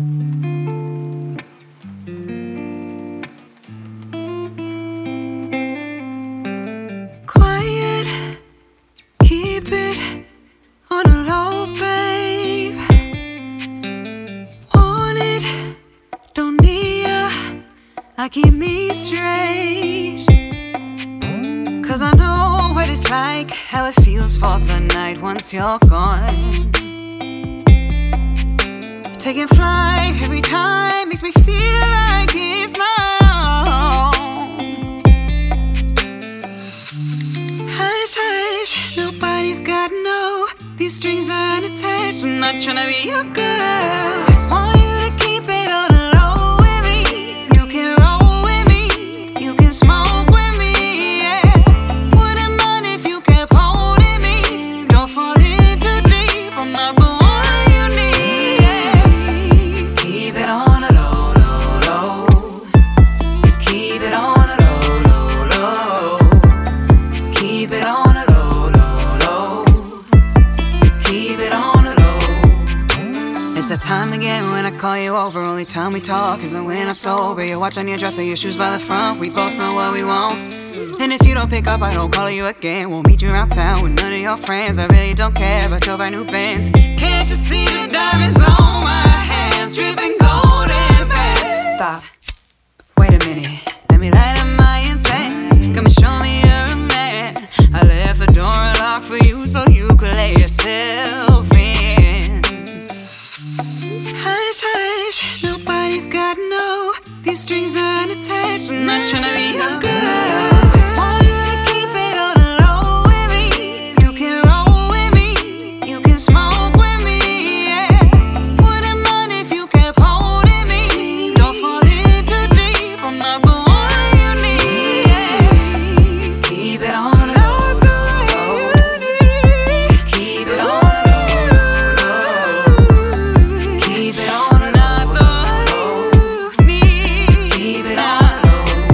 Quiet, keep it on a low, babe. Want it, don't need ya. I keep me straight, 'cause I know what it's like, how it feels for the night once you're gone. Taking flight every time makes me feel like it's my own. Hush, hush, nobody's gotta know. These strings are unattached. I'm not tryna be your girl. Want you to keep it on the low with me. You can roll with me, you can smoke with me, yeah. Wouldn't mind if you kept holding me. Don't fall in too deep, I'm not the one you need, yeah. Keep it on a low, low, low. Keep it on a low, low, low. Keep it on a low, low, low. Keep it on a low. It's that time again when I call you over. Only time we talk is when we're not sober. Your watch on your dresser, your shoes by the front. We both know what we want. And if you don't pick up, I don't call you again. We'll meet you around town with none of your friends. I really don't care about your brand new Benz. Can't you see the diamonds on my hands, dripping gold and pants? Stop. Wait a minute. Let me light up my incense. Come and show me you're a man. I left the door unlocked for you so you could let yourself in. Hush, hush, nobody's gotta know. These strings are unattached. I'm not tryna be your girl. Want you to keep it on the low with me. You can roll with me, you can smoke with me, yeah. Wouldn't mind if you kept holding me. Don't fall in too deep, I'm not the one you need, yeah. Keep it on the low, low. Keep it on the low, low. Keep it on the low, need. Keep it on the low.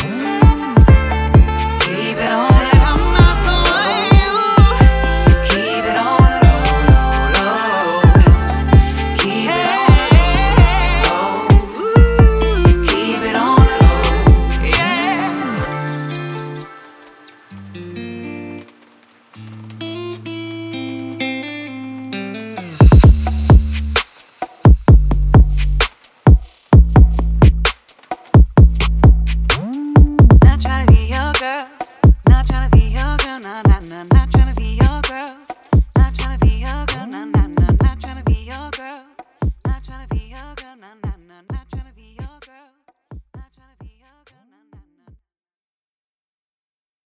Keep it on. Said I'm not the one you. Keep it on the low, low, low. Keep it on the low. Keep it on the low, yeah. Not tryna be your girl, not tryna be your girl, nah, nah, nah, not tryna be your girl, not tryna be your girl, nah, nah, nah, not tryna be your girl, not tryna be your girl, nah, nah, nah, not